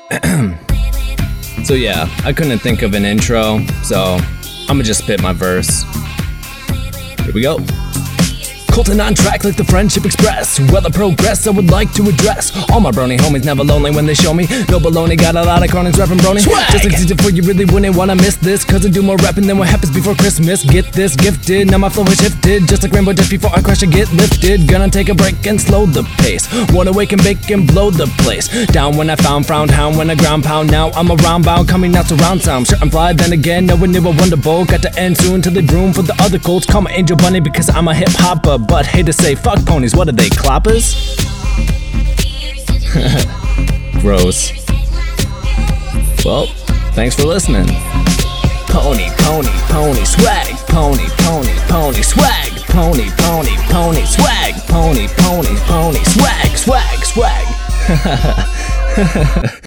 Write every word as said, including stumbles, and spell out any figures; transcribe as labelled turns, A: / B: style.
A: So yeah, I couldn't think of an intro, so I'ma just spit my verse. Here we go. Colton on track like the Friendship Express. Well, the progress I would like to address. All my brony homies never lonely when they show me. No baloney, got a lot of chronics rapping brony. Swag! Just like season four, you really wouldn't wanna miss this, cause I do more rapping than what happens before Christmas. Get this gifted, now my flow is shifted. Just like Rainbow Dash before I crash and get lifted. Gonna take a break and slow the pace. Wanna wake and bake and blow the place. Down when I found, frown, hound when I ground pound. Now I'm around bound, coming out surround sound. Sure I'm fly, then again, no one knew a wonderful. Got to end soon to the room for the other colts. Call my Angel Bunny because I'm a hip hopper, but hate to say fuck ponies, what are they, cloppers? Gross. Well, thanks for listening. Pony, pony, pony, swag. Pony, pony, pony, swag. Pony, pony, pony, swag. Pony, pony, pony, swag, swag, swag.